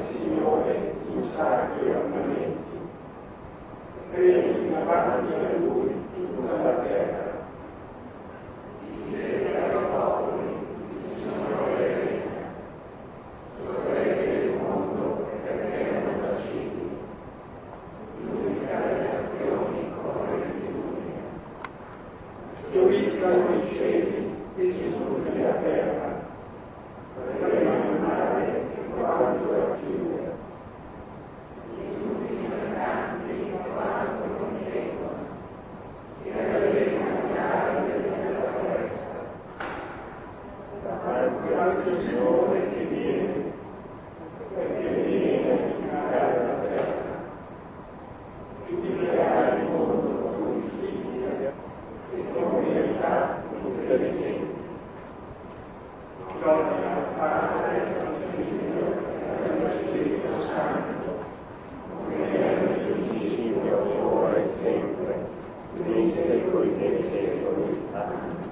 Signore, in sacri ornamenti, credi in avanti a Lui tutta la terra. Gioiscano i cieli e sussurri la terra, trema il mare e quanto la chiude. Tutti i mercanti quanto contengono, si allenano grande nella testa. Davanti al Signore che viene, perché viene a giudicare la terra, giudicherà il mondo con giustizia e con verità tutte le genti. Gloria al Padre, al Figlio e allo Spirito Santo, come era nel principio, ora e sempre, nei secoli dei secoli. Amen.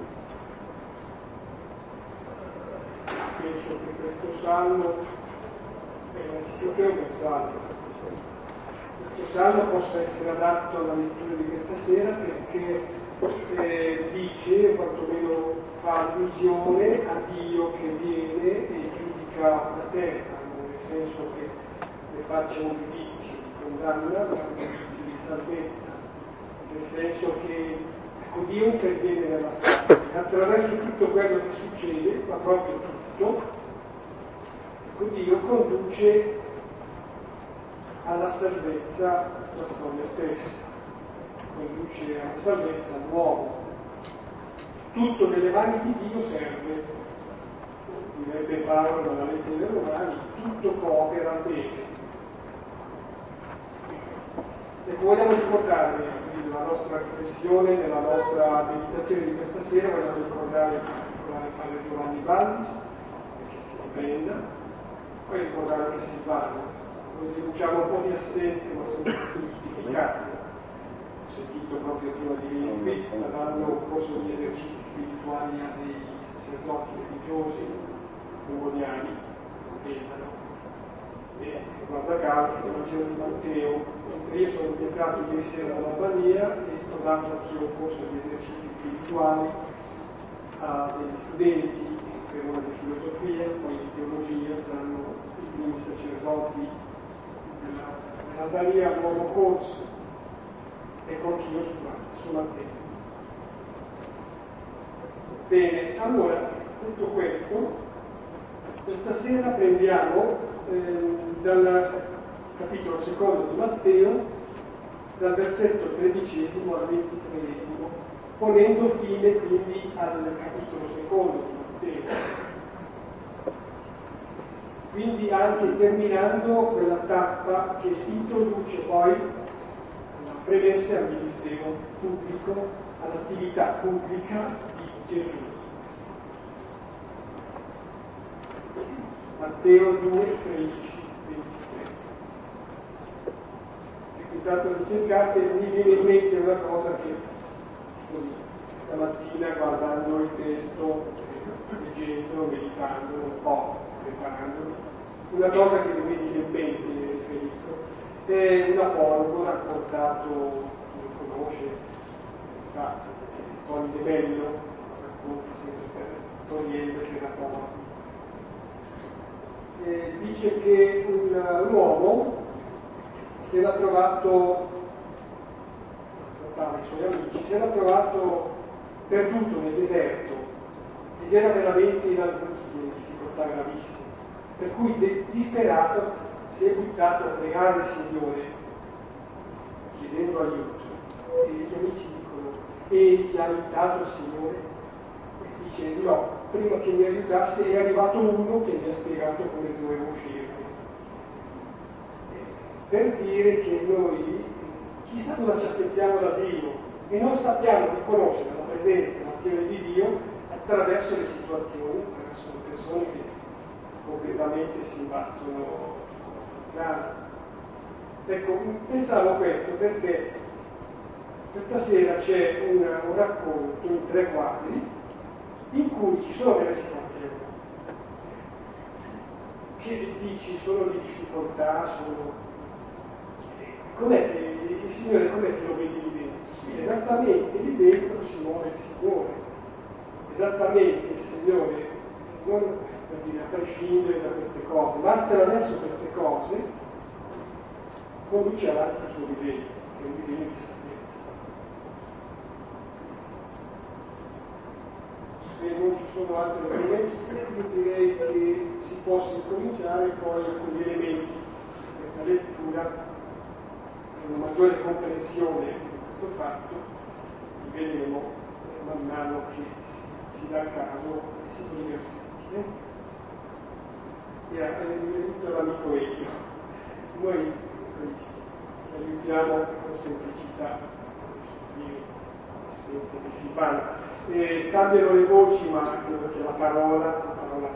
Penso che questo salmo, io credo che il salmo, questo salmo possa essere adatto alla lettura di questa sera perché dice, o quantomeno fa allusione a Dio che viene e giudica la terra, nel senso che ne faccia un giudizio di condanna, ma un giudizio di salvezza, nel senso che Dio interviene nella storia, attraverso tutto quello che succede, ma proprio tutto, Dio conduce alla salvezza la storia stessa, conduce alla salvezza l'uomo. Tutto nelle mani di Dio serve, direbbe Paolo nella lettera ai Romani, tutto coopera bene. E vogliamo ricordare nella nostra riflessione, nella nostra meditazione di questa sera, vogliamo ricordare in particolare Padre Giovanni Ballis, che si riprenda, poi ricordare anche Silvano. Noi denunciamo un po' di assenze, ma sono tutti giustificati. Ho sentito proprio prima di venire qui, stavano un corso di esercizi spirituali a dei sacerdoti religiosi, comuniani, vedano. E guarda caso, il Vangelo di Matteo, mentre io sono entrato ieri sera all'Albania e ho dato anch'io un corso di esercizi spirituali a degli studenti, per ora di filosofia, poi di teologia, saranno i primi sacerdoti dell'Albania a nuovo corso, e anch'io su Matteo. Bene, allora, tutto questo, questa sera prendiamo dal capitolo secondo di Matteo, dal versetto 13 al 23, ponendo fine quindi al capitolo secondo di Matteo. Quindi anche terminando quella tappa che introduce poi la premessa al ministero pubblico, all'attività pubblica di Gesù. Matteo 2, 13, 23. E intanto ricercate, mi viene in mente una cosa che stamattina guardando il testo, leggendo, meditando un po', preparandomi, una cosa che mi viene in mente, riferisco, è un apologo raccontato, chi lo conosce, sa, Tony De Bello, racconta sempre per Toriello che rapporta. Dice che un uomo si era trovato, i suoi amici, si era trovato perduto nel deserto ed era veramente in angustia, in difficoltà gravissime, per cui disperato si è buttato a pregare il Signore chiedendo aiuto, e gli amici dicono: e ti ha aiutato il Signore? E dice: no, prima che mi aiutasse è arrivato uno che mi ha spiegato come dovevo uscire. Per dire che noi chissà cosa ci aspettiamo da Dio e non sappiamo riconoscere la presenza e l'azione di Dio attraverso le situazioni, attraverso le persone che concretamente si imbattono sulla strada. Ecco, pensavo a questo perché questa sera c'è un racconto in 3 quadri in cui ci sono delle situazioni che dici sono di difficoltà, com'è che il Signore, com'è che lo vedi lì dentro? Sì, esattamente lì dentro si muove il Signore, esattamente il Signore, non per dire a prescindere da queste cose, ma attraverso queste cose conduce avanti il suo disegno, che è un disegno di sapienza. Se non ci sono altre premesse, io direi che si possa incominciare poi con gli elementi di questa lettura, una maggiore comprensione di questo fatto, li vedremo man mano che si dà caso e si diversifica. Mi è venuto l'amico Elio. Noi ci aiutiamo con semplicità, che si parla. Cambiano le voci, ma credo che la parola è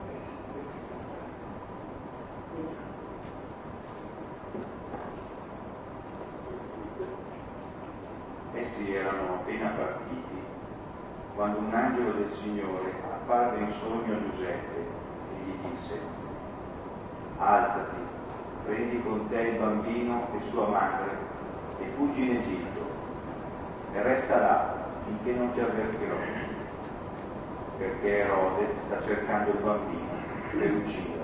Essi erano appena partiti quando un angelo del Signore apparve in sogno a Giuseppe e gli disse: alzati, prendi con te il bambino e sua madre e fuggi in Egitto e resta là finché non ti avvertirò, perché Erode sta cercando il bambino per ucciderlo.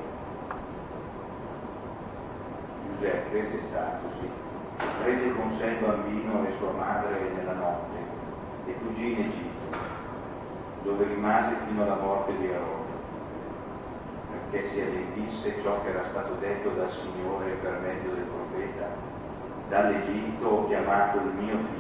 Giuseppe, destatosi, prese con sé il bambino e sua madre nella notte e fuggì in Egitto, dove rimase fino alla morte di Erode, perché si adempisse ciò che era stato detto dal Signore per mezzo del profeta: dall'Egitto ho chiamato il mio figlio.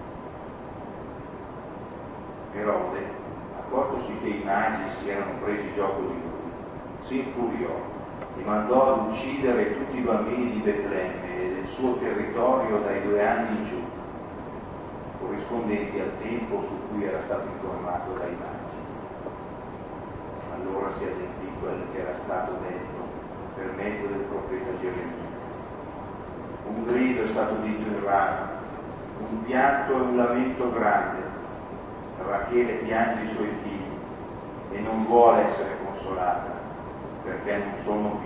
Erode, accortosi che i magi si erano presi gioco di lui, si infuriò e mandò ad uccidere tutti i bambini di Betlemme e del suo territorio dai 2 anni in giù, corrispondenti al tempo su cui era stato informato dai magi. Allora si adempì quel che era stato detto per mezzo del profeta Geremia. Un grido è stato udito in Rama, un pianto e un lamento grande. Rachele piange i suoi figli e non vuole essere consolata perché non sono più.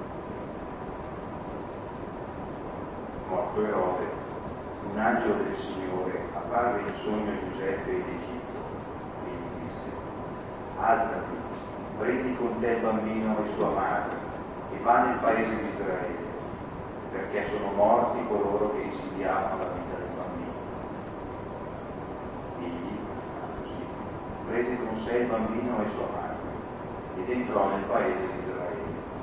Morto Erode, un angelo del Signore apparve in sogno a Giuseppe in Egitto e gli disse: alzati, prendi con te il bambino e sua madre e va nel paese di Israele, perché sono morti coloro che insidiavano la vita del bambino. Egli, così, prese con sé il bambino e sua madre ed entrò nel paese di Israele.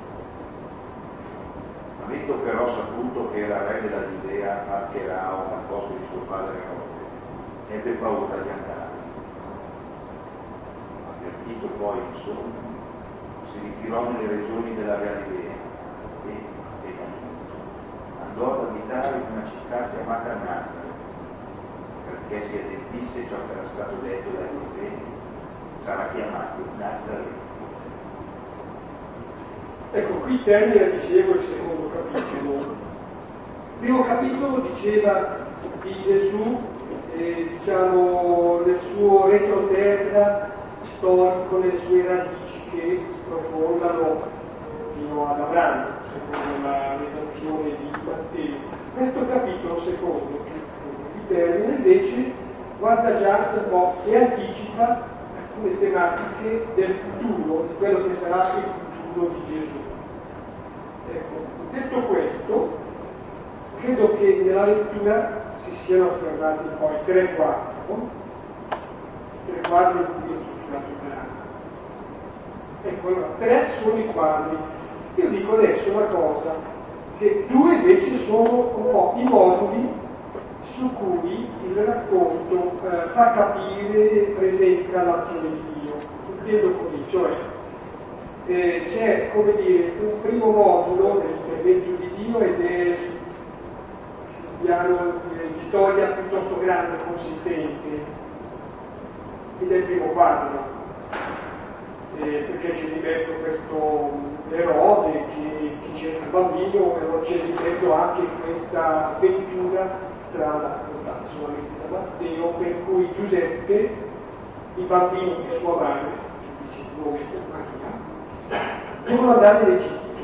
Avendo però saputo che era re della Giudea Archerao al posto di suo padre Erode, ebbe paura di andare. Avvertito poi il sogno, si ritirò nelle regioni della Galilea e, andò ad abitare in una città chiamata Nazareth, perché si adempisse ciò che era stato detto dai profeti: sarà chiamato Nazareth. Ecco, qui termina, dicevo, il secondo capitolo. Il primo capitolo diceva di Gesù, diciamo, nel suo retroterra storico, nelle sue radici che sprofondano fino ad Abramo, secondo la redazione di Matteo. Questo capitolo secondo, che termina, invece guarda già un po' e anticipa alcune tematiche del futuro, di quello che sarà il futuro di Gesù. Ecco, detto questo, credo che nella lettura si siano affermati poi 3 quadri in cui è strutturato il brano. Ecco, allora, 3 sono i quadri. Io dico adesso una cosa, che 2 invece sono un po' i moduli su cui il racconto fa capire, presenta l'azione di Dio. Intendo così, cioè c'è, come dire, un primo modulo dell'intervento di Dio ed è sul piano di storia piuttosto grande, consistente, ed è il primo quadro, perché c'è di mezzo questo Erode che cerca il bambino, e non c'è di mezzo anche questa avventura raccontata solamente da Matteo, per cui Giuseppe, il bambino di sua madre, dice il nome Maria, devono andare in Egitto.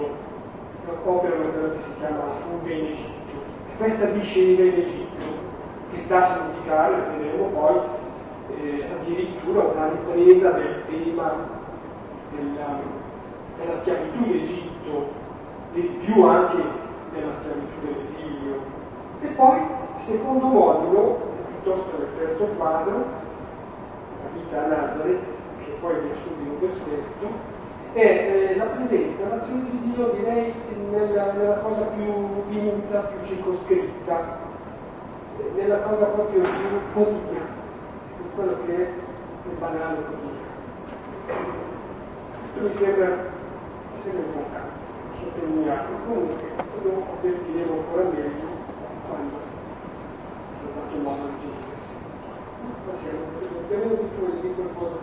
operano quello che si chiama la fuga in Egitto. Questa discesa in Egitto, che sta a significare, vedremo poi, addirittura una ripresa del tema della schiavitù in Egitto, e più anche della schiavitù dell'esilio. E poi, secondo modulo, piuttosto del terzo quadro, la vita a Nazareth, che poi è riassunto in un versetto, è la presenza, l'azione di Dio, direi, nella cosa più minuta, più circoscritta, nella cosa proprio più quotidiana, in quello che è il banale quotidiano. Mi sembra importante sottolinearlo. Comunque lo avvertiremo ancora meglio quando sarà dato modo di dire. Abbiamo di dire qualcosa.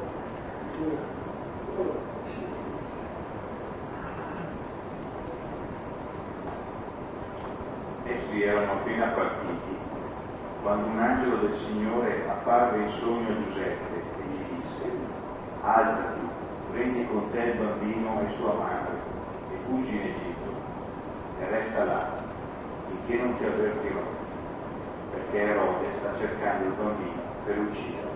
Essi erano appena partiti quando un angelo del Signore apparve in sogno a Giuseppe e gli disse: alzati, prendi con te il bambino e sua madre e fuggi in Egitto e resta là finché non ti avvertirò, perché Erode sta cercando il bambino per ucciderlo.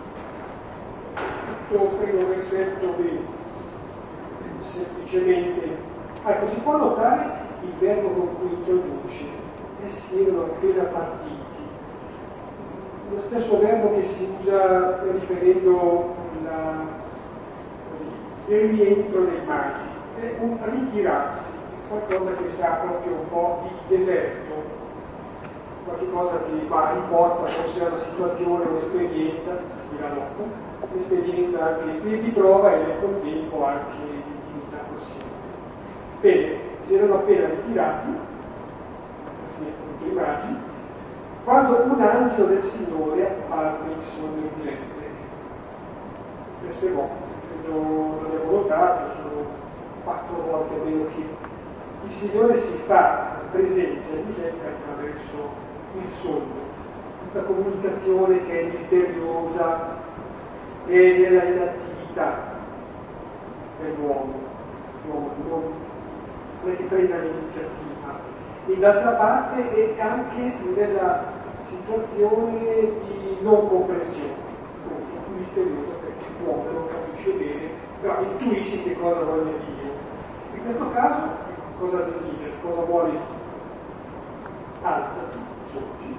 Questo primo versetto semplicemente, ecco, si può notare il verbo con cui introduce: essi erano appena partiti. Lo stesso verbo che si usa riferendo il rientro dei magi, è un ritirarsi, qualcosa che sa proprio un po' di deserto, qualcosa che importa forse alla situazione, un'esperienza, si dirà dopo, un'esperienza anche di ritrova e nel contempo anche di intimità possibile. Bene, si erano appena ritirati, appunto i magi, quando un angelo del Signore apparve in sogno di Giuseppe. Queste volte, non abbiamo notato, sono 4 volte almeno che il Signore si fa presente a Giuseppe attraverso il sogno, questa comunicazione che è misteriosa e nella inattività dell'uomo, non è che prenda l'iniziativa. E d'altra parte è anche nella situazione di non comprensione, più misteriosa, perché l'uomo non capisce bene, però intuisce che cosa voglia Dio. In questo caso cosa desidera, cosa vuole Dio? Alzati, sorgi,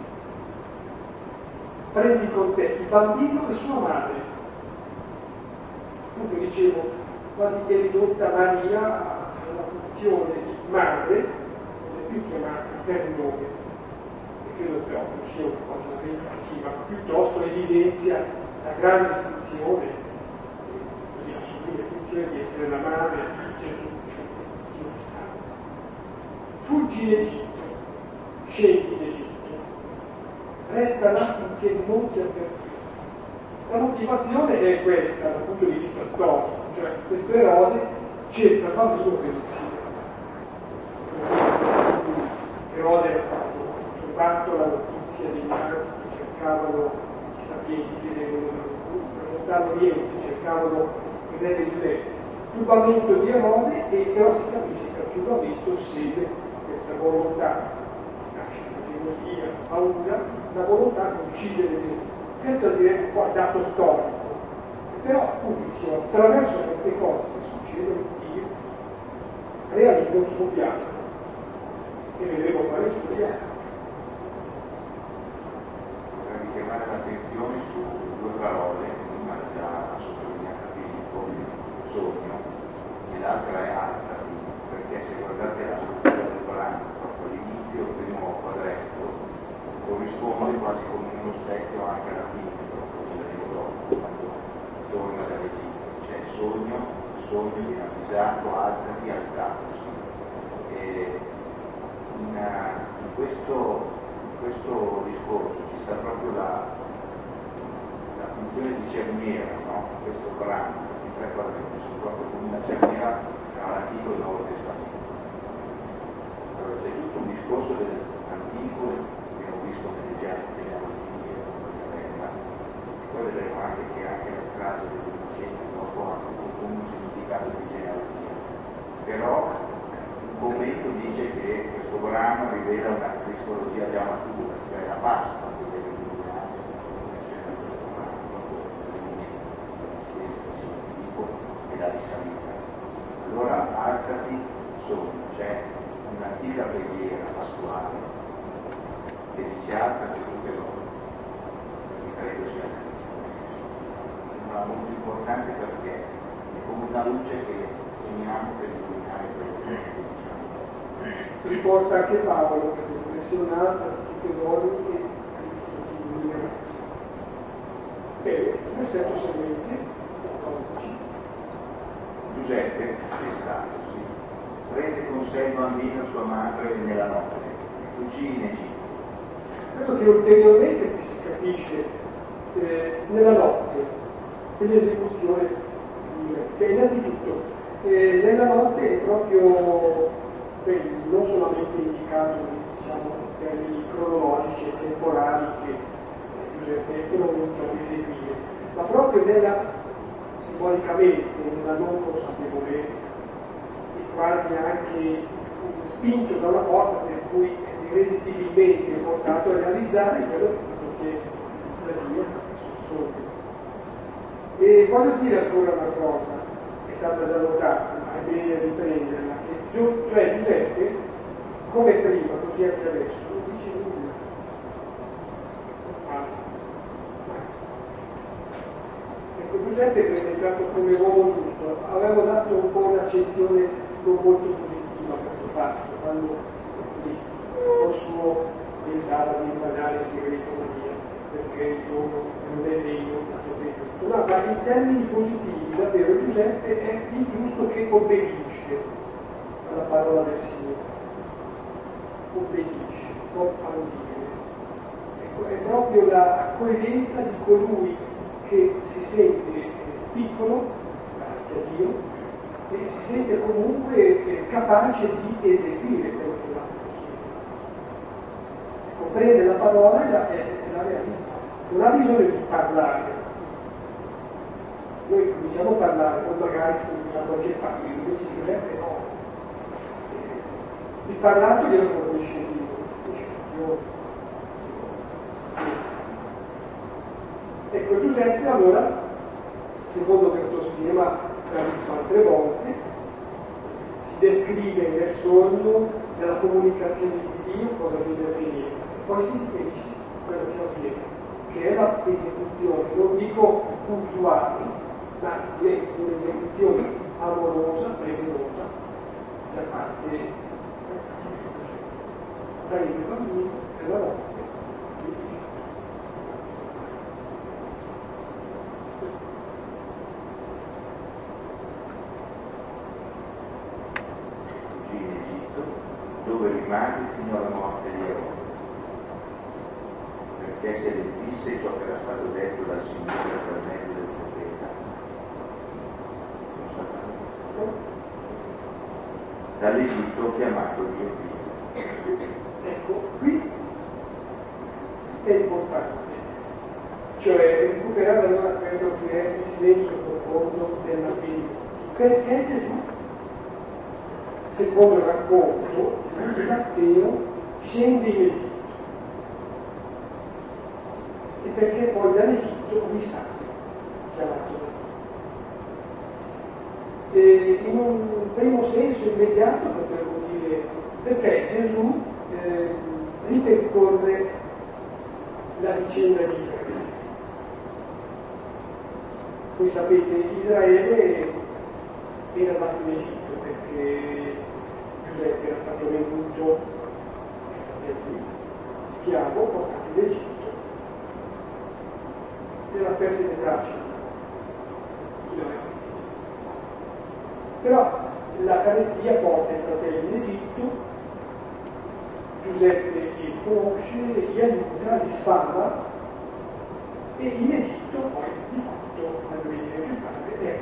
prendi con te il bambino e sua madre. Dunque dicevo, quasi che è ridotta Maria alla funzione di madre, più chiamata per nome, e credo però non sia una cosa negativa, ma piuttosto evidenzia la grande funzione, così la sublime funzione di essere la madre di Gesù Santo. Fuggi in Egitto, scendi in Egitto, resta là finché non ti avvertirò. La motivazione è questa dal punto di vista storico, cioè questo Erode cerca il bambino per uccidere. Erode, soltanto la notizia dei magi che cercavano i sapienti che non danno niente, cercavano Giuseppe e Giuseppe. Turbamento di Erode, e però si capisce che il turbamento segue questa volontà, nasce la gelosia, la paura, la volontà di uccidere Gesù. Questo direi un po' il dato storico. Però appunto attraverso queste cose che succedono, Dio realizza il suo piano. E vedremo quale studiare. Vorrei richiamare l'attenzione su 2 parole, una già sottolineata Filippo, sogno, e l'altra è alzati, perché se guardate la struttura del brano, proprio all'inizio, il primo quadretto, corrisponde quasi come uno specchio anche alla fine, proprio dopo, quando torna dall'Egitto. C'è sogno viene avvisato, alzati, alzatosi. In questo discorso ci sta proprio la funzione di cerniera, no? Questo brano, i 3 quadretti sono proprio come una cerniera tra l'Antico e il Nuovo Testamento. Allora, c'è tutto un discorso dell'Antico, abbiamo visto nelle genealogie, poi vedremo anche che anche la strage degli innocenti dopo ha un significato di genealogia, però un commento di Corano rivela una cristologia già matura, cioè la Pasqua che deve illuminare e la risalita. Allora alzati sogno, c'è un'antica preghiera pasquale che dice alzati tutte loro, perché credo sia una molto importante perché è come una luce che teniamo per illuminare quello che diciamo. Riporta anche Paolo questa espressione alta tutte loro e illumina. Bene, versetto seguente, 14. Giuseppe, gestatosi, prese con sé il bambino sua madre nella notte e fuggì in Egitto. Credo che ulteriormente qui si capisce nella notte dell'esecuzione di Giuseppe. Innanzitutto, nella notte è proprio non solamente indicato diciamo, in termini cronologici e temporali che Giuseppe non iniziano a eseguire, ma proprio simbolicamente, nella non consapevolezza e quasi anche spinto da una porta per cui irresistibilmente è portato a realizzare quello che è stato chiesto da Dio sul sogno. E voglio dire ancora una cosa, è stata già notata, ma è bene riprenderla, che cioè Giuseppe, come prima, così anche adesso, non dice nulla. Ecco, Giuseppe è presentato come uomo giusto, avevo dato un po' un'accezione non molto positiva a questo fatto, quando Cosmo pensava di imparare il segreto Maria, perché il giorno non è degno a tutto. No, ma in termini positivi, davvero Giuseppe è il giusto che obbedisce alla parola del Signore. Obbedisce, non ambire. Ecco, è proprio la coerenza di colui che si sente piccolo, grazie a Dio, e si sente comunque capace di eseguire quello che va. Comprende la parola e la realizza. Non ha bisogno di parlare. Noi cominciamo a parlare, poi magari da qualche parte, invece Giuseppe no. Il parlato glielo fornisce Dio. Ecco, Giuseppe allora, secondo questo schema che ha visto altre volte, si descrive nel sogno, nella comunicazione di Dio, cosa deve avvenire. Poi si riferisce a quello che avviene, che è la esecuzione, non dico puntuale, ma è un'esecuzione amorosa, preverosa, da parte del bambino e la notte. In Egitto, dove rimase fino alla morte di Erode, perché se le disse ciò che era stato detto dal Signore per mezzo del profeta. Dall'Egitto ho chiamato Dio Dio. Ecco, qui è importante, cioè recuperare allora quello che è il senso profondo della fede, perché Gesù, secondo il racconto, Matteo scende in Egitto e perché poi dall'Egitto risale, chiamato. E in un primo senso immediato potremmo dire perché Gesù ripercorre la vicenda di Israele. Voi sapete, Israele era andato in Egitto perché Giuseppe era stato venduto schiavo, portato in Egitto, c'era perso le tracce. Però la carestia porta i fratelli in Egitto, Giuseppe li conosce, li aiuta, li sfama e in Egitto poi di fatto la venire più tardi è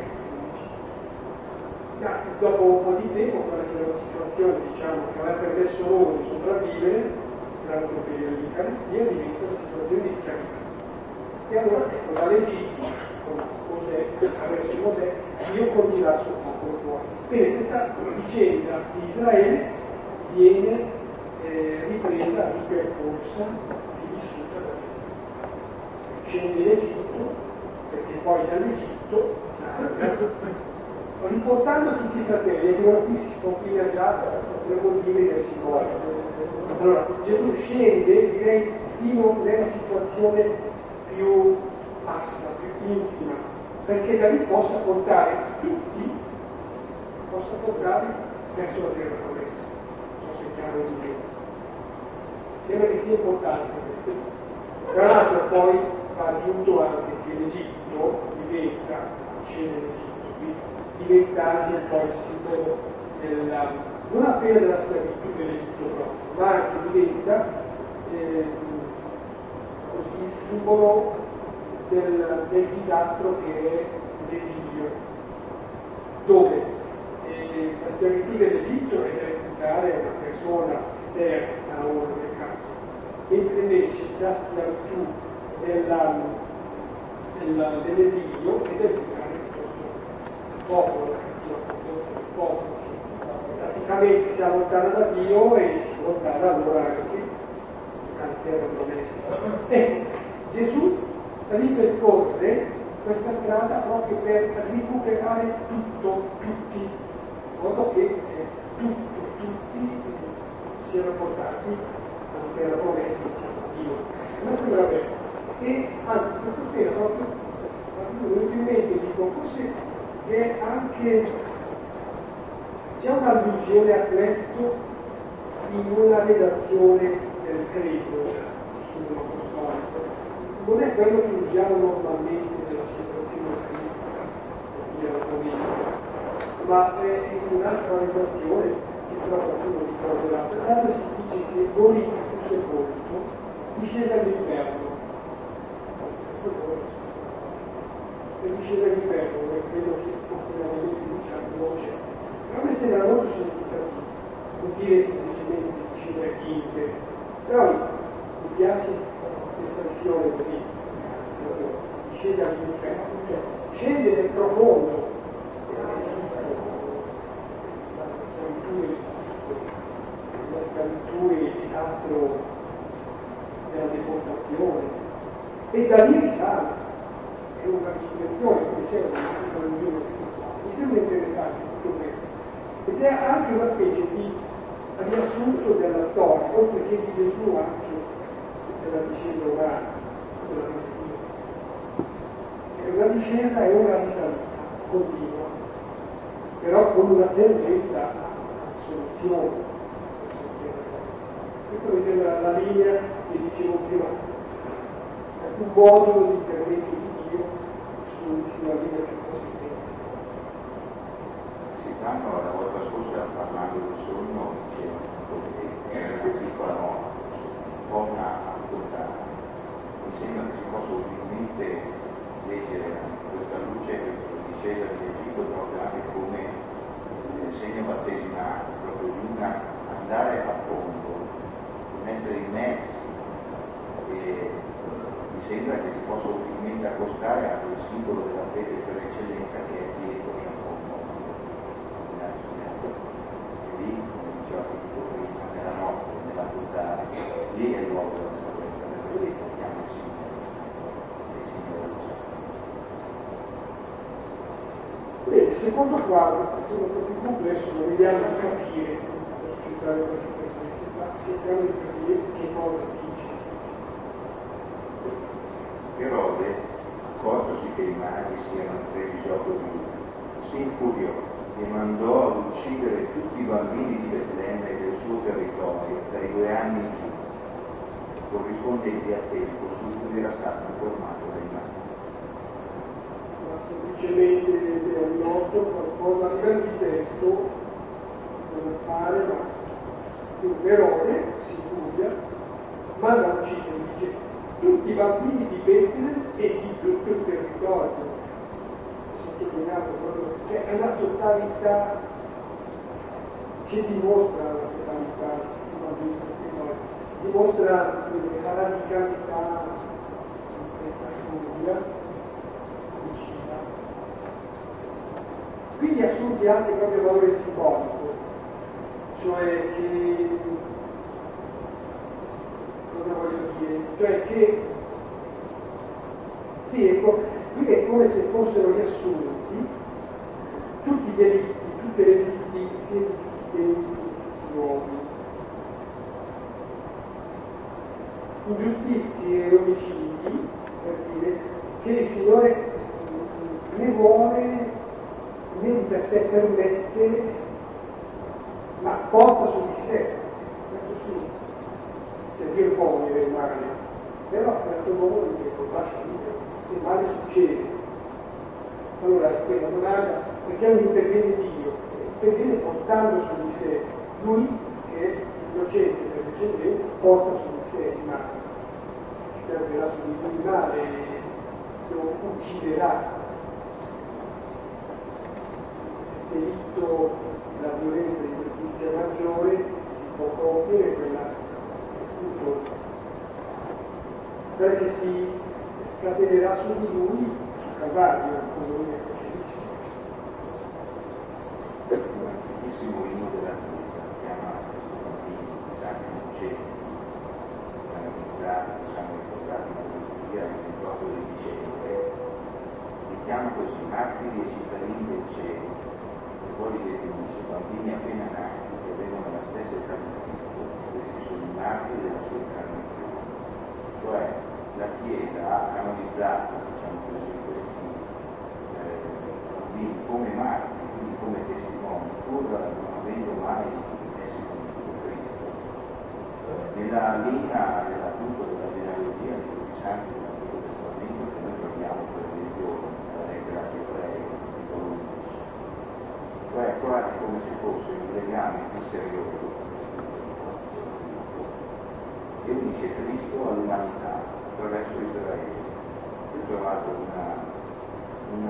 ma dopo un po' di tempo quella che era una situazione diciamo che aveva permesso loro di sopravvivere durante un periodo di carestia diventa una situazione di schiavitù. E allora ecco dall'Egitto con Mosè, attraverso Mosè, Dio condirà il suo popolo fuori. Bene, questa vicenda di Israele viene ripresa, ripercorsa e vissuta da Gesù. Scende in Egitto, perché poi dall'Egitto salga, riportando tutti i fratelli, e ora qui si sconfina già, potremmo dire che si muore. Allora, Gesù scende, direi, fino nella situazione più bassa, più intima, perché da lì possa portare tutti, verso la terra promessa. Non so se è chiaro di più. Sembra che sia importante questo. Tra l'altro poi va aggiunto anche che l'Egitto diventa, scende l'Egitto, qui diventa anche poi il simbolo non appena della schiavitù dell'Egitto proprio, ma anche diventa così il simbolo del disastro che è l'esilio, dove la schiavitù dell'Egitto è da imputare a una persona esterna a uno del caso, mentre invece la schiavitù dell'esilio è da imputare al popolo, il popolo. Praticamente si allontana da Dio e si allontana allora anche dalla terra promessa. Ecco, Gesù ripercorre questa strada proprio per recuperare tutto, tutti, in modo che tutti siano portati alla terra promessa, diciamo, a Dio. Non sembra bene. E anzi, questa sera proprio mi è venuto in mente, dico, forse è anche c'è un'allusione a questo in una redazione del credo sull'apostolico. Non è quello che usiamo normalmente nella celebrazione eucaristica, ma è in un'altra redazione che però qualcuno ricorderà. Pertanto si dice che Doni fu sepolto, discese all'inferno. E discese all'inferno, è quello che popularmente diciamo non c'è. A me sembra molto significativo, non dire semplicemente discendere chinte, però mi piace l'espressione così, scende all'inferno, cioè scende nel profondo la schiavitù e il disastro della deportazione, e da lì risale, è una risurrezione, come c'è mi sembra interessante tutto questo. Ed è anche una specie di riassunto della storia, oltre che di Gesù anche della discesa umana, della discesa. È una discesa e una risalita continua, però con una tendenza a soluzione. Questa mi sembra la linea che dicevo prima, un modulo di intervento di Dio sulla vita più consistente. No, la volta scorsa parlando del sogno dicevo che era una piccola nota, un po' una raccontata. Mi sembra che si possa utilmente leggere questa luce, questa discesa dell'Egitto proprio anche come il segno battesimale, proprio di un andare a fondo, un essere immersi, e mi sembra che si possa utilmente accostare a quel simbolo della fede per eccellenza che è dietro in fondo. Lì, come diceva tutto prima, nella notte, nella totale, lì è il luogo della salvezza, per cui portiamo il Signore. Bene, il secondo quadro, facendo un po' più complesso, lo vediamo a capire, cercando di capire che cosa dice. Erode, accortosi che i magi si erano presi gioco di lui, si infuriò e mandò ad uccidere tutti i bambini di Betlemme e del suo territorio dai 2 anni in giù, corrispondenti a tempo su cui era stato informato dai magi. Ma semplicemente è un noto qualcosa a livello di testo non appare, ma Erode si infuria, manda a uccidere, dice, tutti i bambini di Betlemme e di tutto il territorio. Cioè è una totalità che dimostra la totalità, dimostra la radicalità di questa furia vicina. Quindi assunti anche proprio valore simbolico, cioè che che sì, ecco, qui è come se fossero riassunti tutti i delitti, tutte le giustizie dei uomini. Ingiustizie e omicidi, per dire, che il Signore ne vuole, né di per sé permette, ma porta su di sé. Questo sì, cioè Dio può volere il male, però per il suo modo che lo lascia libero, il male succede. Allora, quella domanda, perché non interviene Dio? Interviene portando su di sé. Lui, che è innocente per discendente, porta su di sé il male. Si servirà su di lui il male, lo ucciderà. Il delitto, la violenza di giustizia maggiore si può compiere quella appunto perché si scatenerà su di lui sul Calvario, come lui è crocifisso. Bellissimo inno della Chiesa chiama questo bambino Santi Innocenti, ricordati in Eucaristia, nel proprio del dicembre, li chiama così martiri e cittadini del cielo, e poi li definisce bambini appena nati che avevano la stessa età di Cristo, questi sono i martiri della sua incarnazione. Cioè la Chiesa ha canonizzato, diciamo così, questi bambini come martiri, quindi come testimoni, pur non avendo mai essi conosciuto Cristo. Nella linea appunto della genealogia di tutti i santi dell'Antico Testamento che noi troviamo per esempio nella lettera agli Ebrei, capitolo 11, cioè quasi come se fosse un legame misterioso che unisce Cristo all'umanità attraverso Israele. Io ho trovato un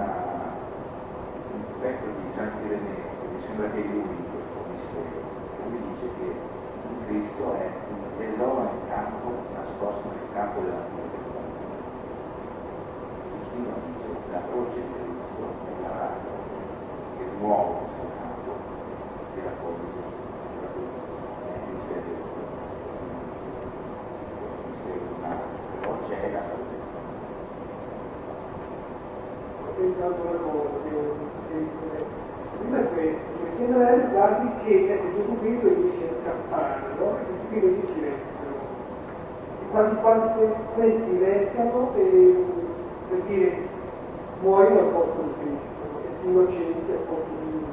pezzo di San Ireneo che mi sembra che illumini questo mistero, che lui dice che Cristo è dell'oro nel campo nascosto nel campo dell'Antico Testamento. Giustino dice la croce di Cristo è l'aratro che muove questo campo e la codice è il mistero umano, però c'è la salvezza. Ho pensato una cosa, prima è questo, mi sembra quasi che Gesù Cristo riesce a scappare, no? E questi questi ci restano. E quasi questi restano e, per dire, muoiono al posto di Cristo, e si innocenti al posto di lui.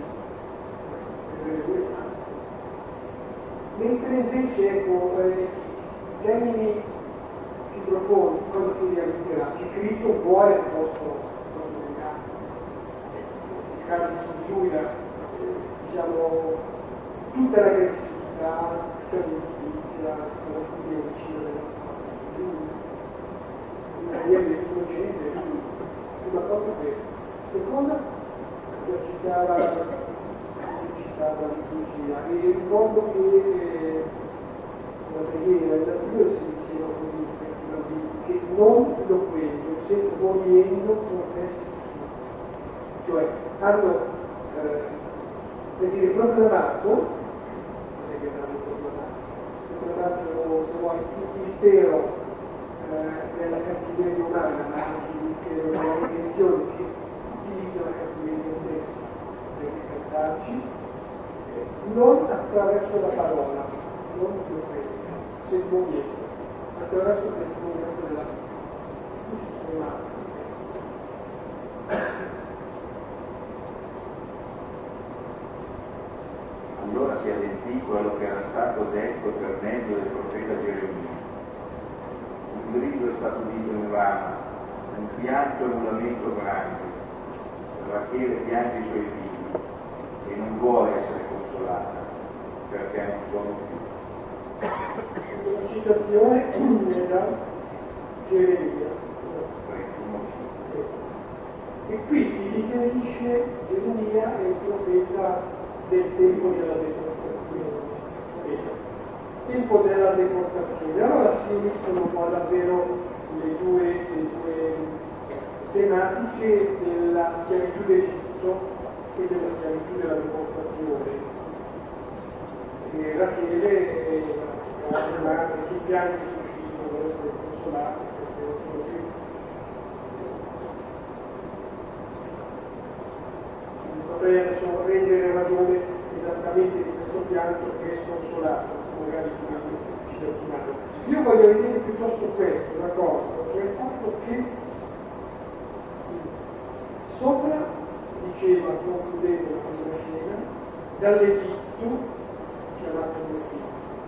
Mentre invece, ecco, i termini più profondi, cosa si realizzerà? Che Cristo vuole al posto negato. Si scarica su di lui diciamo, tutta l'aggressività, tutta l'ingiustizia, tutta la studia vicino della storia. In maniera innocente, prima cosa questa. Seconda, la citava la liturgia, e ricordo che la preghiera e la Dio si diceva così, che non eloquendo, sempre morendo confessi, cioè hanno per dire proclamato, non è che l'hanno proclamato se vuoi il mistero della cattiveria umana, ma anche il mistero della redenzione che utilizza la cattiveria stessa per riscattarci, non attraverso la parola, non più questo, se il movimento, attraverso il testimonianza della vita. Tutti sono umani. Allora si adempì quello che era stato detto per mezzo del profeta Geremia. Un grido è stato udito in Rama, un pianto e un lamento grande. Rachele piange i suoi figli e non vuole essere consolata perché non sono più. La citazione è da Geremia. E qui si riferisce Geremia è il profeta del tempo della deportazione. Tempo della deportazione. Allora si uniscono un po' davvero le due tematiche della schiavitù d'Egitto e della schiavitù della deportazione. Rachele, la madre, che piange sul figlio, vuole essere consolati, perché non sono più. Potrei adesso rendere ragione esattamente di questo pianto che è sconsolato, magari come ci personale. Io voglio vedere piuttosto questo, una cosa, cioè il fatto che sopra diceva, concludendo la prima scena, dall'Egitto chiamato mio figlio.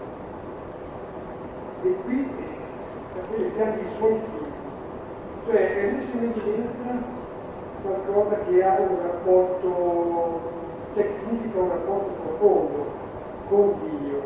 E qui sapete che anche i suoi figli, cioè è messo in evidenza qualcosa che ha un rapporto, cioè che significa un rapporto profondo con Dio.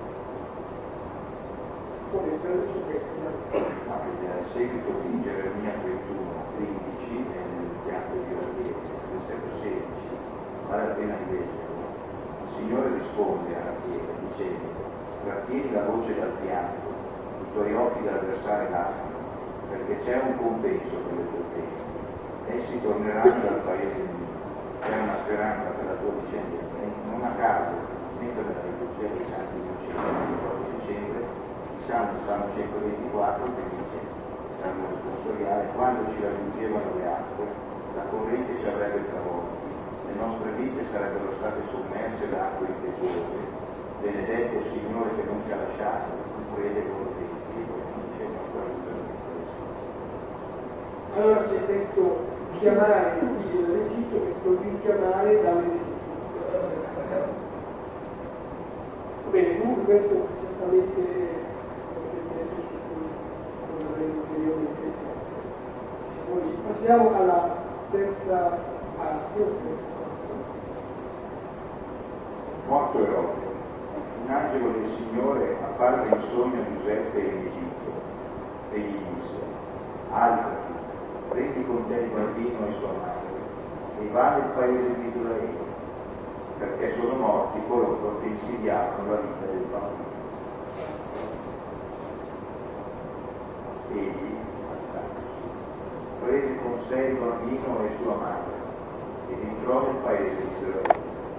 Come adesso questo, ma nel seguito di Geremia 31:15 nel pianto di Rachele, versetto 16, vale la pena di leggerlo. Il Signore risponde a Rachele dicendo: trattieni la voce dal pianto, i tuoi occhi dal versare lacrime, perché c'è un compenso per le tue pene. Essi torneranno dal paese mio, c'è una speranza per la tua discendenza. Non a caso, sempre nella liturgia dei Santi Innocenti del 12 dicembre, il Salmo 124 che dice, Salmo responsoriale, quando ci raggiungevano le acque, la corrente ci avrebbe travolti, le nostre vite sarebbero state sommerse da acque impetuose. Benedetto il Signore che non ci ha lasciato, in prede contenti, e poi dice il nostro aiuto. allora c'è questo chiamare il figlio dall'Egitto, questo richiamare dall'Egitto. Bene, comunque questo certamente non avrei ulteriormente. Poi passiamo alla terza parte. Morto Erode, un angelo del Signore apparve in sogno a Giuseppe in Egitto e gli disse: alzati, prendi con te il bambino e sua madre e va nel paese di Israele, perché sono morti coloro che insidiarono la vita del bambino. Egli, alzandosi, prese con sé il bambino e sua madre ed entrò nel paese di Israele.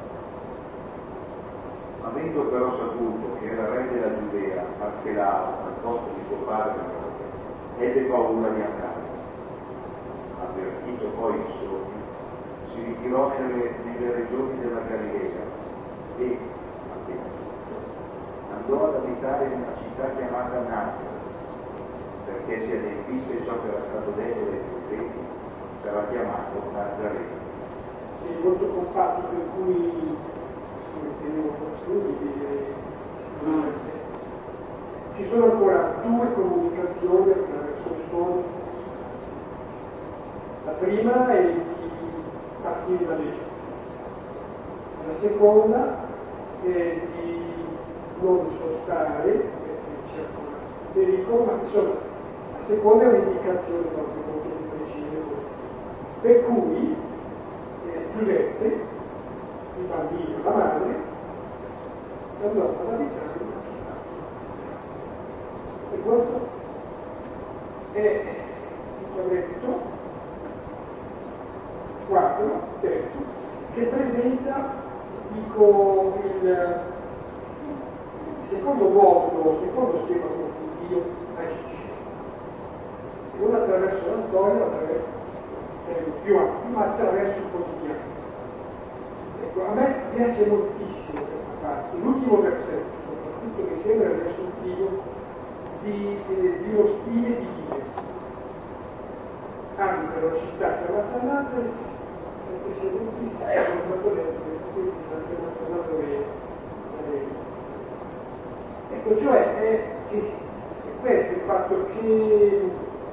Avendo però saputo che era re della Giudea, Archelao, al posto di suo padre Erode, ebbe paura di andare. Avvertito poi il sogno, si ritirò nelle regioni della Galilea e, appena tutto, andò ad abitare in una città chiamata Nazareth, perché si adempisse ciò che era stato detto dai profeti, sarà chiamato Nazareno. È molto compatto, per cui tenevo costruiti. Ci sono ancora due comunicazioni attraverso il suono. La prima è di partire dall'Egitto, la seconda è di non sostare, perché c'è ancora pericolo, ma insomma la seconda è un'indicazione proprio molto più precisa. Per cui Giuseppe, il bambino, la madre, andò ad abitare in una città. E questo è il corretto quadro, terzo, che presenta, dico, il secondo modo, il secondo schema con cui Dio agisce. Non attraverso la storia, attraverso più ampio, ma attraverso il quotidiano. Ecco, a me piace moltissimo questa parte, l'ultimo versetto, soprattutto che sembra il riassuntivo di uno stile di Dio. Abita la città chiamata Nazareth, perché si è ecco, cioè è questo il fatto che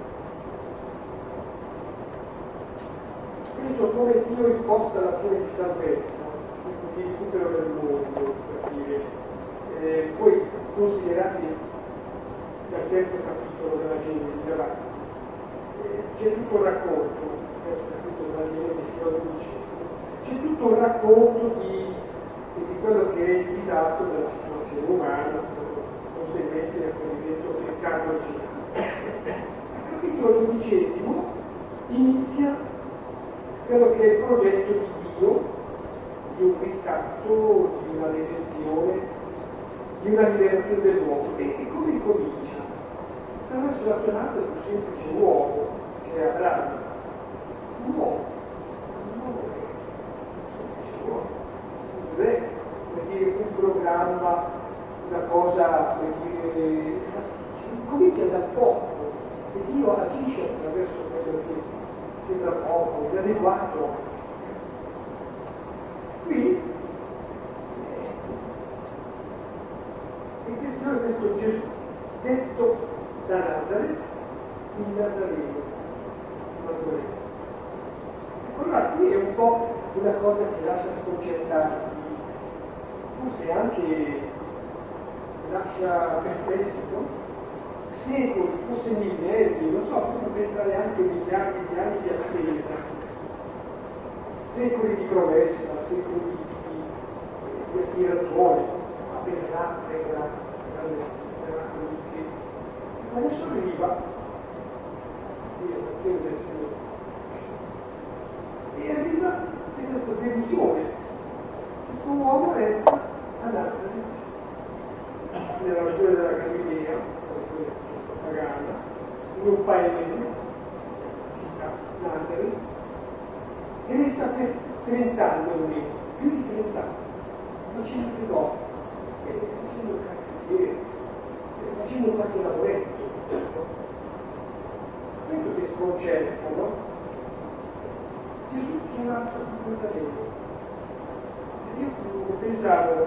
questo come Dio imposta l'azione di salvezza, di recupero del mondo, per dire. Poi considerate dal terzo capitolo della Genesi davanti, c'è tutto un racconto, terzo capitolo della Genesi fino all'11, c'è tutto un racconto di quello che è il disastro della situazione umana, conseguente del cosiddetto peccato originale. Il capitolo 12 inizia quello che è il progetto di Dio, di un riscatto, di una redenzione, di una liberazione dell'uomo. E come comincia? Attraverso la appassionato di un semplice uomo che avrà un uomo è un semplice uomo, non è come dire un programma, una cosa, come dire, comincia dal poco e Dio agisce attraverso quello che sembra poco, inadeguato. Qui in questione questo Gesù, detto da Nazareth, il Nazareno, Nazareno. Allora qui è un po' una cosa che lascia sconcertarti, forse anche lascia perplesso, secoli, forse millenni, non so, posso pensare anche miliardi di anni di attesa, secoli di promessa, secoli di aspirazione, verrà, così. Ma adesso arriva l'azione del Signore. E arriva, c'è questa delusione. Questo uomo resta a Nazareth, nella regione della Galilea, pagana, in un paese, città, Nazareth, e resta per 30 anni almeno, più di 30 anni, facendo che dopo, facendo cartiere, facendo qualche lavoretto. Questo che sconcerta, no? Gesù chiamato Nazareno. Io pensavo,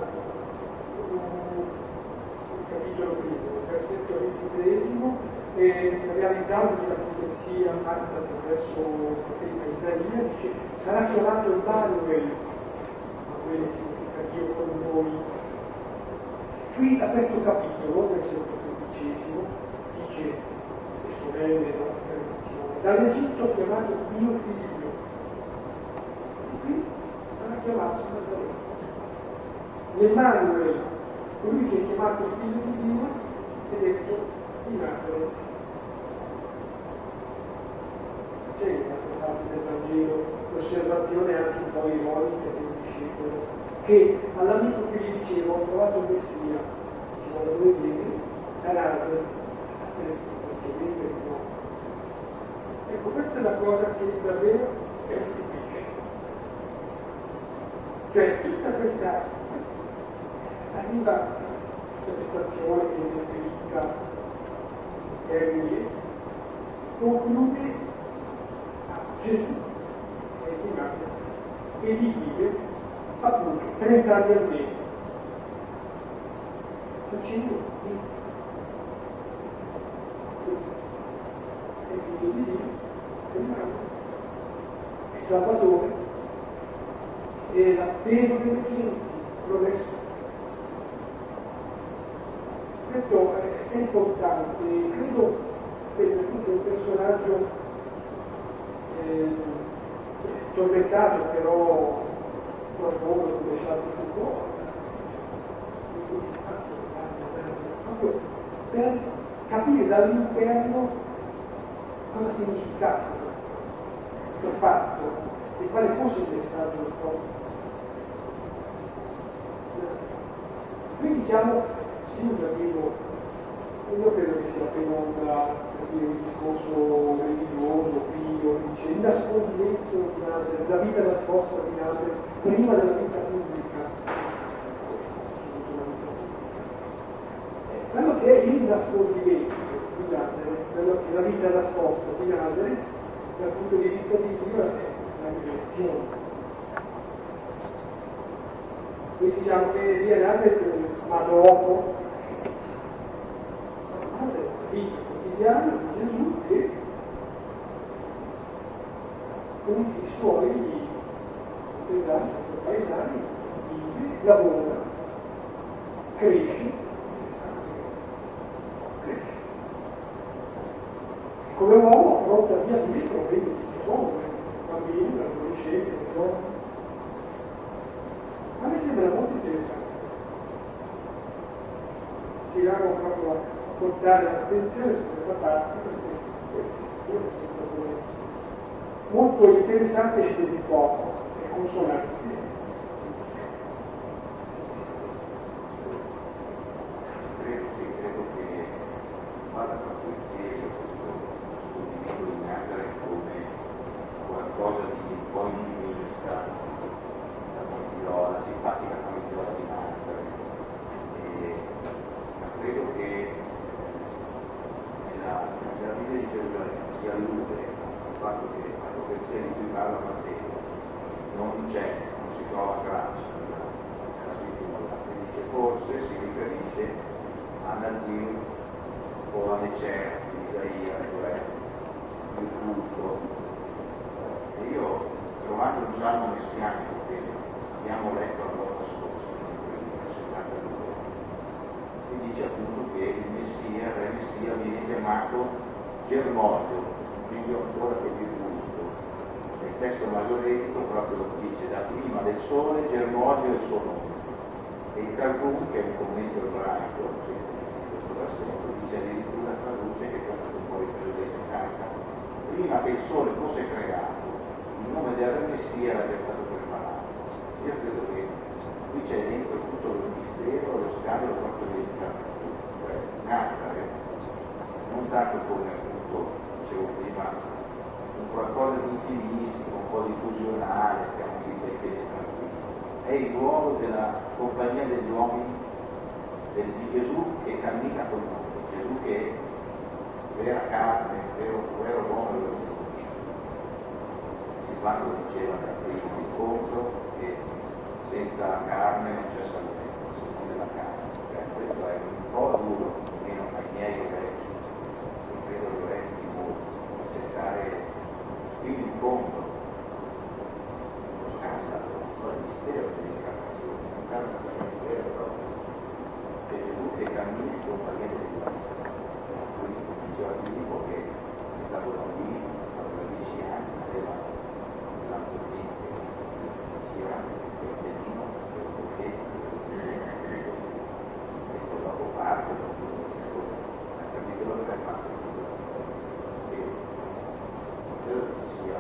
capitolo primo, versetto 23, realizzando la profezia fatta attraverso il profeta Isaia, dice: sarà chiamato Emmanuel, ma quello significa Dio con noi. Qui a questo capitolo, versetto 13, dice, le sorelle dall'Egitto chiamato Dio figlio, e qui sarà chiamato Nazareno. Emmanuel, colui che è chiamato figlio di Dio, è detto di Nazareth. C'è in altre parti del Vangelo l'osservazione anche un po' ironica del discepolo, che all'amico che gli diceva: ho trovato il Messia, diceva: dove vieni? Da Nazareth. Ecco, questa è la cosa che davvero stupisce. Cioè, tutta questa arriva questa stazione che è descritta termine, conclude a Gesù e gli vive appunto 30 anni almeno, facendo il figlio di Dio, il Salvatore, e l'atteso delle genti, progresso. Questo è importante, credo che è un personaggio tormentato, però qualcuno lo lasciato sul cuore, proprio per capire dall'interno cosa significasse questo fatto e quale fosse il messaggio del popolo. Qui diciamo, sì, io credo che sia appena un discorso religioso, pio, dice il nascondimento di Nazareth, la vita nascosta di Nazareth prima della vita pubblica. Quello che è il nascondimento di Nazareth, quello che è la vita nascosta di Nazareth, dal punto di vista di Dio è la rivelazione. Quindi diciamo che via Nazareth, ma dopo la vita quotidiana di Gesù che con i suoi paesani vive, lavora, cresce. Come uomo affronta via di lì problemi che ci sono, bambini, adolescenti, donne. A me sembra molto interessante. Tiriamo proprio a portare l'attenzione su questa parte, perché io mi sembra molto interessante e di poco, e consolante. Credo che vada proprio in piedi che la profezia di cui parla Matteo non si trova traccia nella scrittura, e dice forse si riferisce a Nazir o a Necer di Isaia, cioè il culto. E io, trovando un salmo messianico che abbiamo letto la volta scorsa, nel 72, si dice appunto che il Messia, il Re Messia, viene chiamato germoglio, figlio ancora che più giusto. Il testo maggioretico proprio lo dice: da prima del sole germoglio il suo nome. E il Targum, che è un commento ebraico, questo versetto dice addirittura, traduce, che è stato un po' ripreso dai 70, prima che il sole fosse creato, il nome del Re Messia era già stato preparato. Io credo che qui c'è dentro tutto il mistero, lo scambio proprio dell'incarnazione, cioè nascere, non tanto come appunto dicevo prima, un qualcosa di intimistico, un po' diffusionale, stiamo dei fede tranquilli. È il luogo della compagnia degli uomini, di Gesù che cammina con noi, Gesù che è vera carne, vero uomo e vero Dio. Silvano lo diceva nel primo incontro, che senza carne non c'è salvezza, se non della carne. Questo è un po' duro, almeno ai miei orecchi, e credo gli orecchi di molti, accettare fino in fondo lo scandalo, il mistero dell'incarnazione, l'incarnazione vera proprio, che Gesù che cammina in compagnia degli uomini. Quindi diceva Filippo che è stato bambino, aveva 10 anni, aveva l'altro mente, diceva che il bambino, che e dopo parte, dopo ha capito quello che ha fatto, e credo che ci sia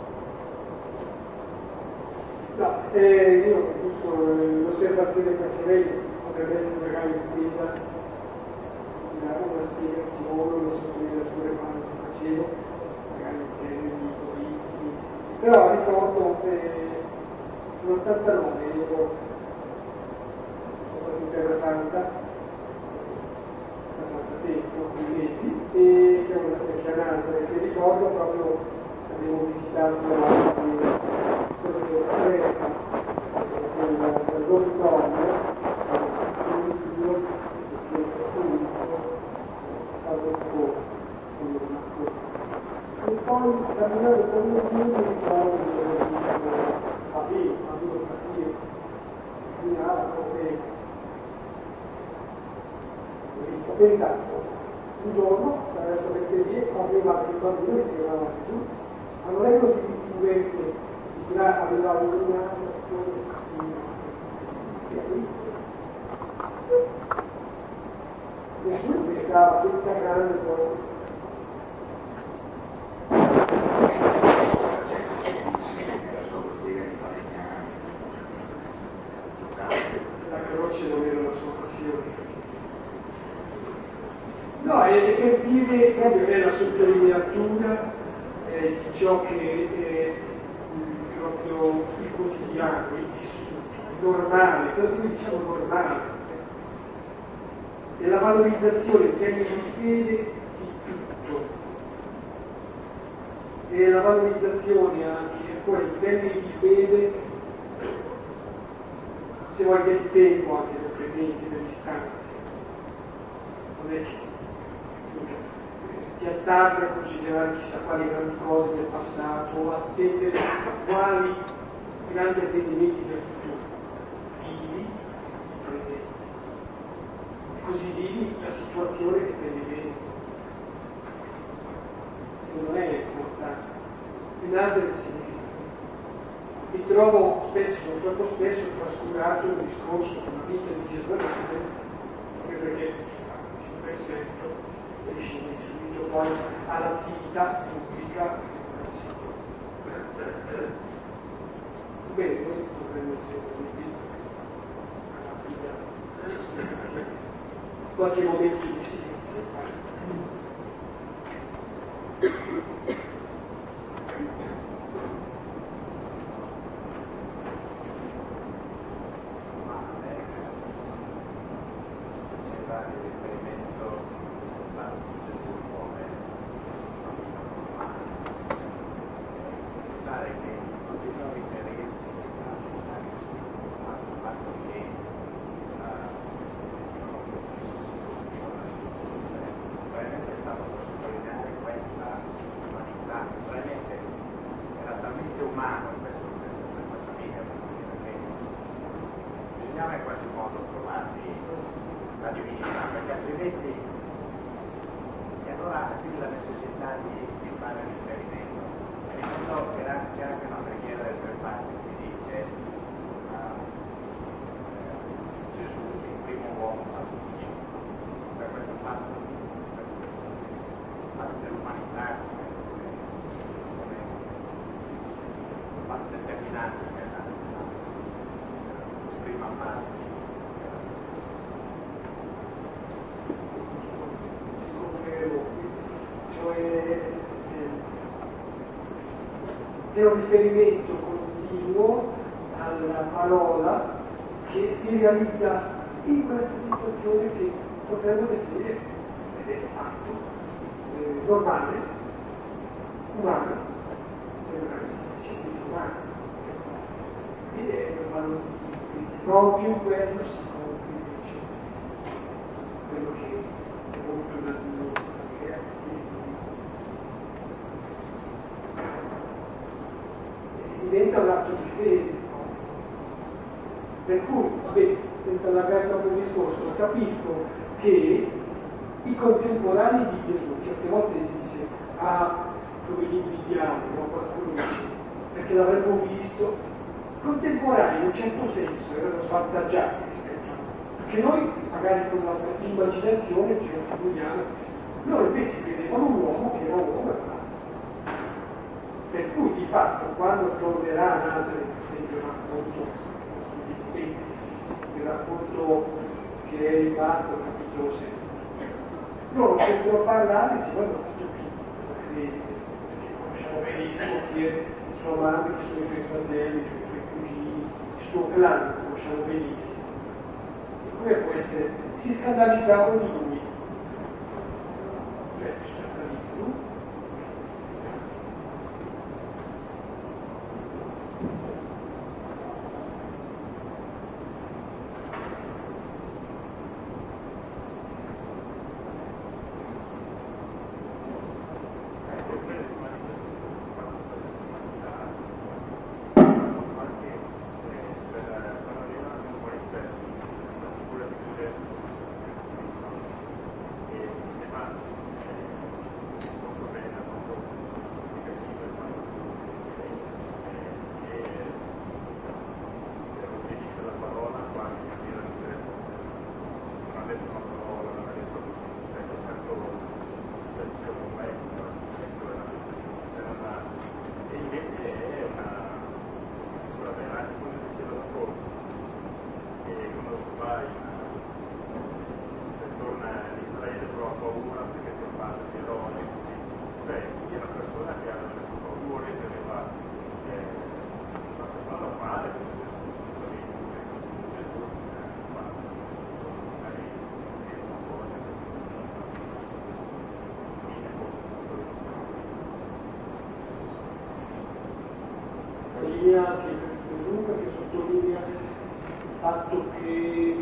no, io giusto l'osservazione precedente potrebbe essere magari intesa una spiegazione, una sottolineatura quando si facevo, magari in termini così, però ricordo nell'89 ero stato in Terra Santa tempo, mesi, e c'è una chiamata che ricordo proprio abbiamo visitato del dormitorio e poi camminare per un giorno mi trovo capire, ho pensato un giorno, attraverso le teorie, proprio un altro bambino che si chiamava Gesù, ma non è così distinguesse, aveva una nessuno pensava questa grande cosa. La croce non era la sua passione. No, è per dire proprio che è la sottolineatura di ciò che è proprio il quotidiano, il vissuto, normale, quello che noi diciamo normale, è la valorizzazione in termini di fede di tutto, e la valorizzazione anche ancora in termini di fede, se vuoi, del tempo anche del presente, dell'istante. Non è che ti attardi a considerare chissà quali grandi cose del passato, attendere quali grandi avvenimenti del futuro. Vivi il presente. E così vivi la situazione che stai vivendo. Se non è importante. In altri significa. Mi trovo spesso, troppo spesso, trascurato il discorso sulla vita di Gesù, perché per esempio riesce subito poi all'attività pubblica. Bene, noi potremmo essere qualche momento di silenzio. umano in questa famiglia, perché bisognava in qualche modo trovarsi la divinità, perché altrimenti e allora quindi la necessità di fare riferimento. E ricordo che c'è anche una preghiera del Prefazio che dice Gesù il primo uomo fatto Dio, per questo fatto dell'umanità come fatto determinante nella prima fase. È un riferimento continuo alla parola che si realizza in questa situazione che potremmo definire, ed è fatto, normale, umana, ed è proprio quello si compie invece quello che è voluto da Dio, che è diventa un atto di fede. Per cui, vabbè, senza allargare troppo il discorso, capisco che i contemporanei di Gesù, certe volte si dice, come li invidiamo, no? Qualcuno dice, perché l'avremmo visto, contemporanei in un certo senso erano svantaggiati rispetto a perché noi magari con l'immaginazione ce lo figuriamo, loro invece vedevano un uomo che era un uomo e basta. Per cui di fatto quando troverà Nazareth, per esempio il racconto che è in Marco capitolo 7, loro sentono parlare e dicono perché conosciamo benissimo chi è sua madre, chi sono i suoi fratelli, i suoi cugini, il suo clan, lo conosciamo benissimo. E come può essere? Si scandalizzavano di lui. Cioè, si scandalizzano. Anche per Luca che sottolinea il fatto che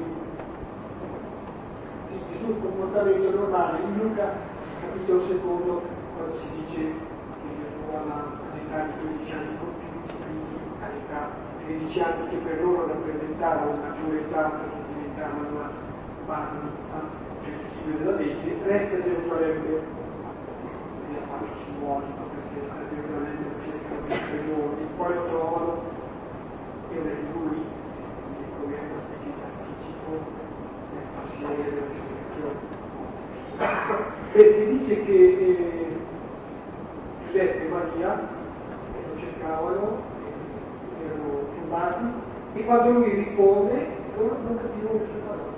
Gesù il comportamento normale in Luca capitolo 2 quando si dice che Gesù all'età di 12 anni compiuti, quindi all'età di 13 anni che per loro rappresentavano una maggiore età perché diventavano bambini gestibili della legge, resta Gerusalemme nella faccia simbolica perché a Gerusalemme circa 20 giorni, poi lo trovano e è lui, come una specie di anticipo del passione della risurrezione. E si dice che Giuseppe e Maria lo cercavano, erano turbati, e quando lui rispose, loro non capivano le sue parole.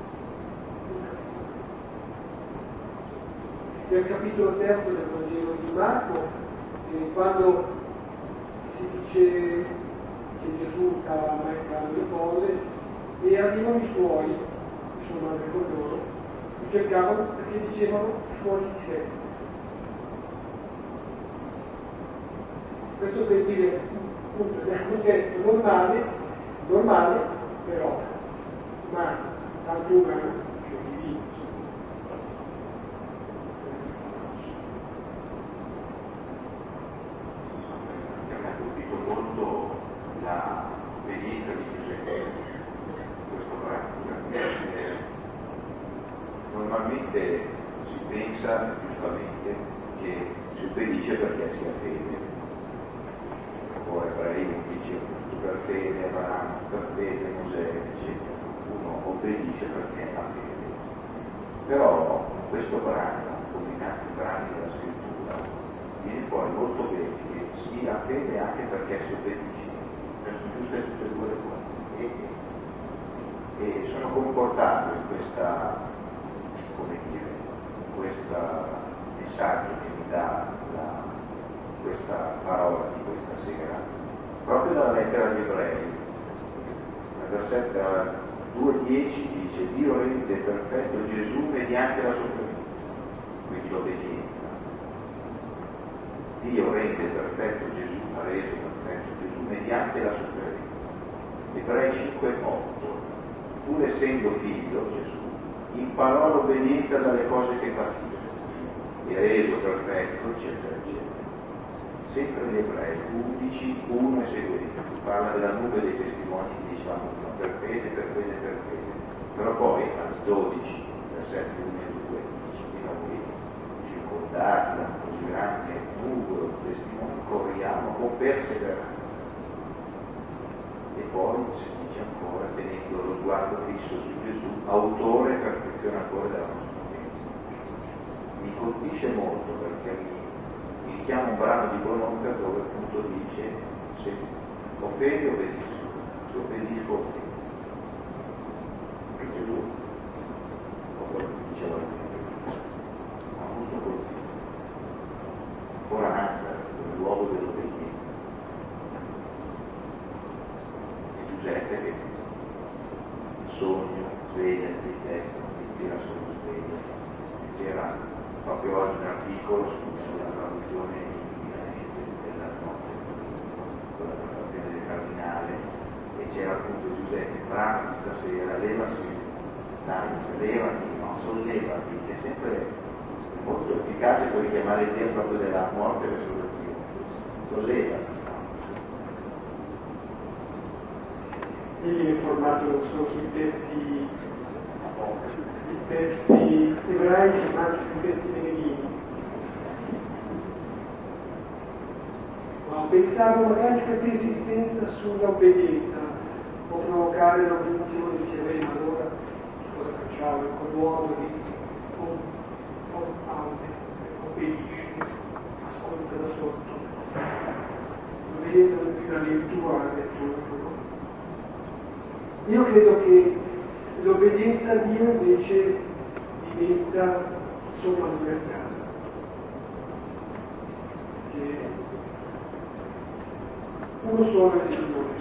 Nel capitolo 3 del Vangelo di Marco, quando si dice che Gesù stava mancando le cose e arrivano i suoi, insomma con loro, li cercavano perché dicevano fuori di sé. Questo per dire appunto nel contesto normale però umano, tanto umano che divino. È capito molto pensa giustamente che si obbedisce perché si ha fede. O Ebrei 11, per fede Abramo, per fede Mosè, eccetera. Uno obbedisce perché ha fede. Però questo brano, come in altri brani della scrittura, viene fuori molto bene che si ha fede anche perché si obbedisce. Sono giuste tutte e due le cose. E sono comportato in questa, come dire, questo messaggio che mi dà questa parola di questa sera, proprio dalla lettera agli Ebrei. Nel versetto 2,10 dice: Dio rende perfetto Gesù mediante la sofferenza, quindi l'obbedienza. Dio rende perfetto Gesù, ha reso perfetto Gesù mediante la sofferenza. Ebrei 5,8: pur essendo figlio Gesù, imparò l'obbedienza dalle cose che pativa e reso perfetto, eccetera, eccetera. Sempre negli Ebrei 11, 1 e seguenti, parla della nube dei testimoni che diciamo per fede, per fede, per fede. Però poi al 12, versetti 1 e 2, dice che noi, circondati da un così grande numero di testimoni, corriamo con perseveranza. E poi si dice ancora, tenendo lo sguardo fisso su Gesù, autore e perfezionatore della nostra fede. Mi colpisce molto perché mi richiama un brano di Bonocca dove appunto dice: se ho fede obbedisco, se obbedisco ho fede. E Gesù, o quello che diceva ha avuto colpito Coranza, nel luogo dell'obbedienza. Giuseppe che sogno, sveglia, di testa, di tira solo sveglia. C'era proprio oggi un articolo sulla traduzione della notte, con la traduzione del cardinale, e c'era appunto Giuseppe, bravo stasera, levati, dai, levati, no, sollevati, che è sempre molto efficace per richiamare il tempo proprio della morte e resurrezione. Sollevati. Egli è informato non solo sui testi ebraici, ma anche sui testi benedini. Ma pensavo magari questa insistenza sull'obbedienza può provocare l'obiettivo di dire: ma allora cosa facciamo? Con l'uomo di obbedisce, ascolta da sotto. L'obbedienza non è più una virtù, ma una virtù. Io credo che l'obbedienza a Dio invece diventa sopra libertà. Uno solo è il Signore.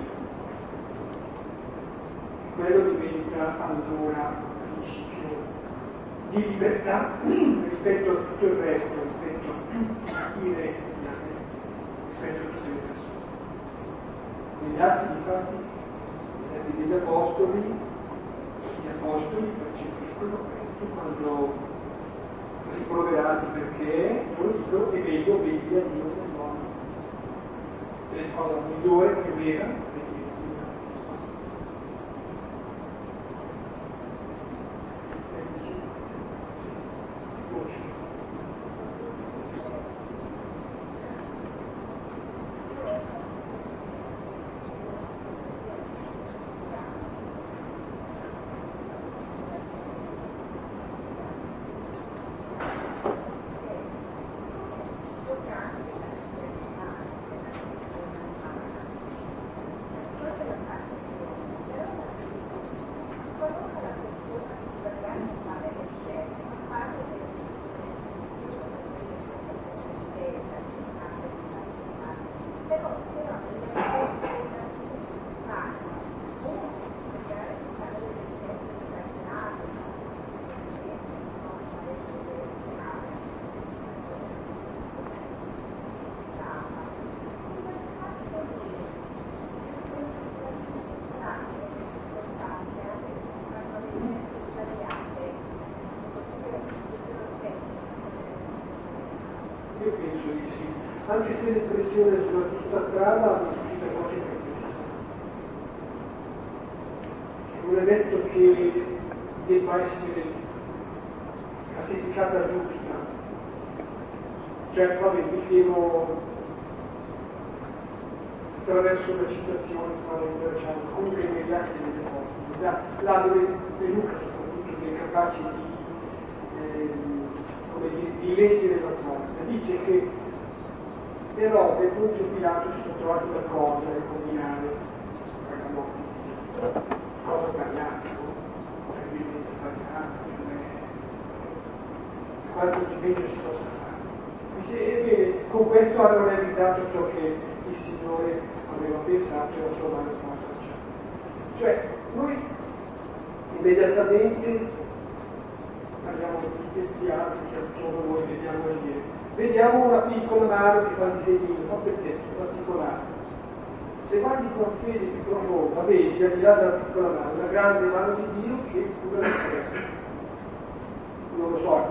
Quello diventa allora principio di libertà rispetto a tutto il resto, rispetto a tutti i resti, rispetto a tutte le persone. Negli atti di fatti degli apostoli, gli apostoli percepiscono questo quando rimproverati perché loro dicono: è meglio obbedire a Dio che all'uomo. È la cosa migliore, più vera, anche se l'impressione sulla giusta strada mi suscita qualche perplessità. Non è detto che debba essere classificata giusta, Cioè, vabbè, mi spiego attraverso la citazione comunque immediati delle cose, là dove Luca soprattutto che è capace di leggere la storia, dice che Erode e Ponzio Pilato si sono trovati d'accordo nel combinare cosa sbagliata, evidentemente sbagliata, quanto di meglio si possa fare. Dice, ebbene, con questo hanno realizzato ciò che il Signore aveva pensato e la sua mano stava facendo. Cioè, noi immediatamente abbiamo gli altri che attorno noi vediamo una piccola mano che fa il disegnino, fa per te, particolare. Se guardi con fede più profonda, vedi, al di là della piccola mano, una grande mano di Dio che cura il resto. Non lo so,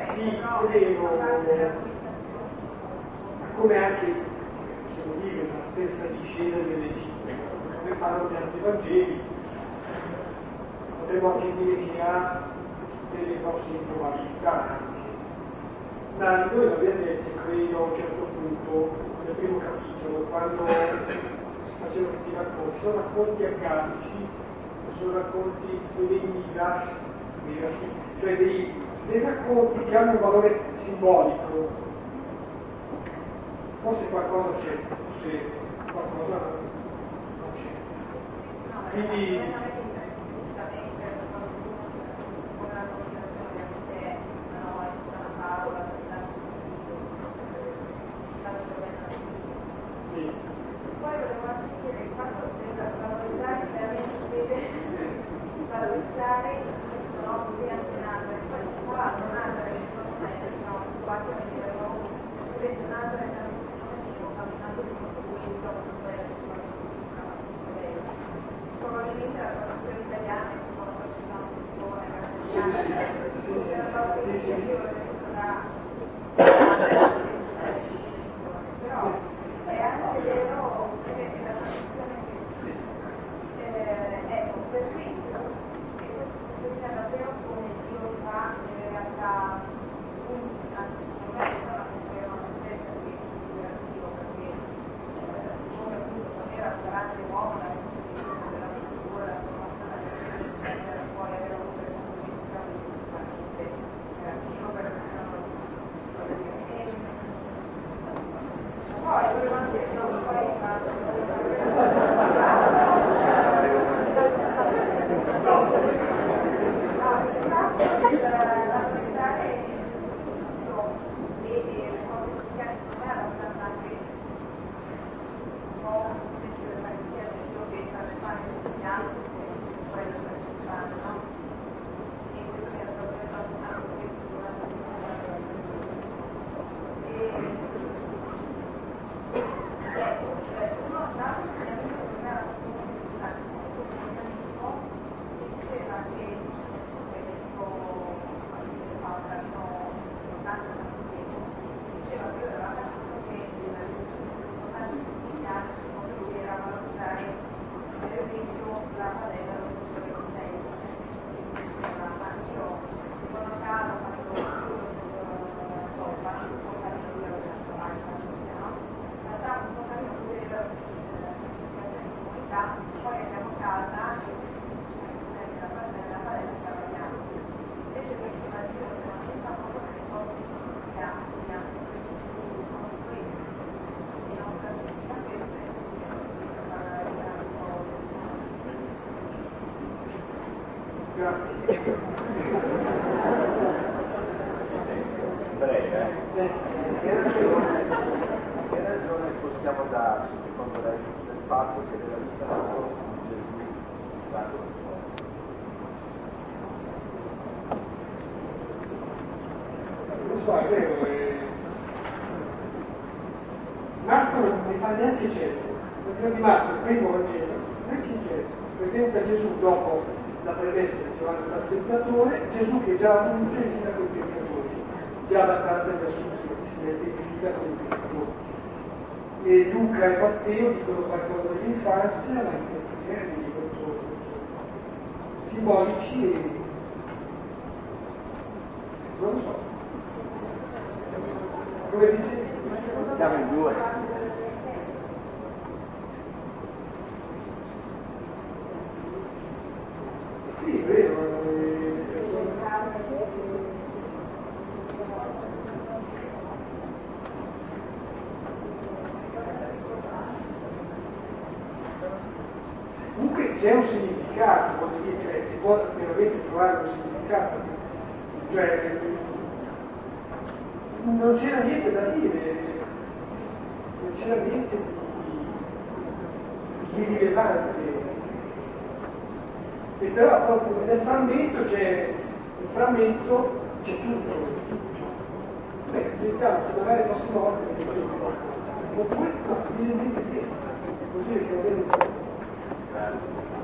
sì, come anche possiamo dire la stessa discesa dell'Egitto, come fanno gli altri Vangeli, potremmo anche dire che ha delle grosse improbabilità. Ma noi l'abbiamo detto, credo, a un certo punto, nel primo capitolo, quando facevano questi racconti, sono racconti accadici, sono racconti dei midrash, cioè dei racconti che hanno un valore simbolico. Forse qualcosa c'è, forse qualcosa non c'è. Quindi poi volevo anche dire il fatto che valorizzare veramente valorizzare sono così antenate, poi tra l'altro un'altra che secondo me sono quasi a dire invece un'altra che ho camminato di costruito probabilmente la traduzione italiana è un po' la traduzione però è anche vero che la traduzione ecco, per esempio, che questo bisogna davvero come Dio fa nelle realtà uniche, anzi secondo me è una conferma stessa che è Dio, perché come appunto sapere al grande uomo la definizione della cultura, la formazione della poi avere avuto le conseguenze sicuramente Dio per poi volevo anche Che ragione possiamo darci, secondo lei, del fatto che nella vita Gesù è stato non so, è vero, Marco non ne fa neanche cenno. Il Vangelo di Marco, il primo Vangelo, neanche cenno. Presenta Gesù dopo la premessa di Giovanni il Battezzatore, Gesù che già non c'è con i peccatori, già abbastanza da subito si identifica con i peccatori. E Luca e Matteo dicono qualcosa dell'infanzia, ma in questi termini molto simbolici e non lo so. Come dice? siamo in due. Sì, è vero. Comunque c'è un significato, voglio dire, si può veramente trovare un significato. Cioè, non c'era niente da dire, non c'era niente di rilevante. E però proprio nel frammento c'è tutto. Beh, diciamo, se magari fosse morto, oppure no, evidentemente sì, così che